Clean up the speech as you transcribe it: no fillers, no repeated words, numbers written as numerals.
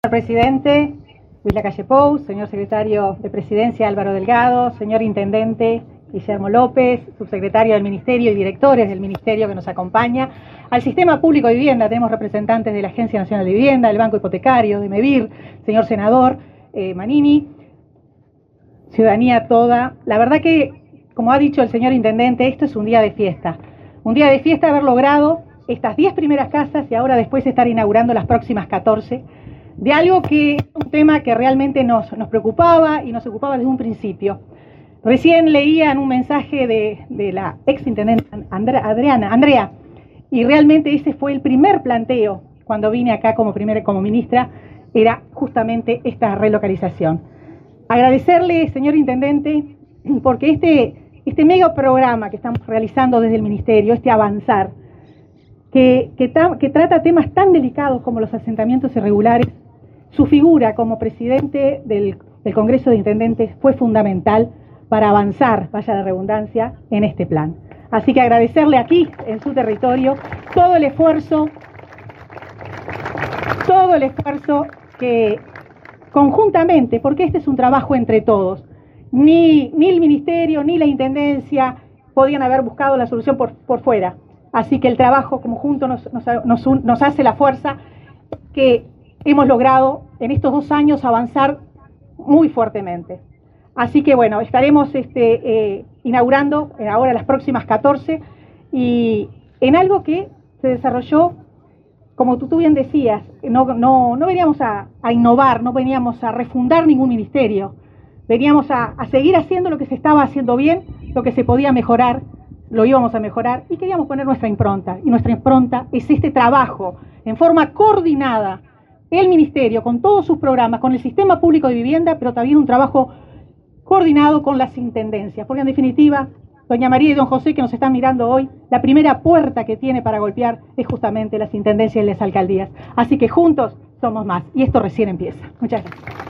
Señor presidente Luis Lacalle Pou, señor secretario de Presidencia Álvaro Delgado, señor intendente Guillermo López, subsecretario del Ministerio y directores del Ministerio que nos acompaña, al Sistema Público de Vivienda, tenemos representantes de la Agencia Nacional de Vivienda, del Banco Hipotecario, de MEVIR, señor senador Manini, ciudadanía toda. La verdad que, como ha dicho el señor intendente, esto es un día de fiesta haber logrado estas 10 primeras casas y ahora después estar inaugurando las próximas 14, de algo que es un tema que realmente nos preocupaba y nos ocupaba desde un principio. Recién leía en un mensaje de la ex intendente Andrea, y realmente ese fue el primer planteo cuando vine acá como ministra, era justamente esta relocalización. Agradecerle, señor intendente, porque este mega programa que estamos realizando desde el Ministerio, este avanzar, que trata temas tan delicados como los asentamientos irregulares, su figura como presidente del Congreso de Intendentes fue fundamental para avanzar, vaya la redundancia, en este plan. Así que agradecerle aquí, en su territorio, todo el esfuerzo que conjuntamente, porque este es un trabajo entre todos, ni el Ministerio ni la Intendencia podían haber buscado la solución por fuera. Así que el trabajo como junto nos hace la fuerza que hemos logrado en estos 2 años avanzar muy fuertemente. Así que bueno, estaremos inaugurando ahora las próximas 14 y en algo que se desarrolló, como tú bien decías, no veníamos a innovar, no veníamos a refundar ningún ministerio, veníamos a seguir haciendo lo que se estaba haciendo bien, lo que se podía mejorar, lo íbamos a mejorar y queríamos poner nuestra impronta. Y nuestra impronta es este trabajo en forma coordinada, el Ministerio con todos sus programas, con el Sistema Público de Vivienda, pero también un trabajo coordinado con las intendencias, porque en definitiva, doña María y don José que nos están mirando hoy, la primera puerta que tiene para golpear es justamente las intendencias y las alcaldías. Así que juntos somos más, y esto recién empieza. Muchas gracias.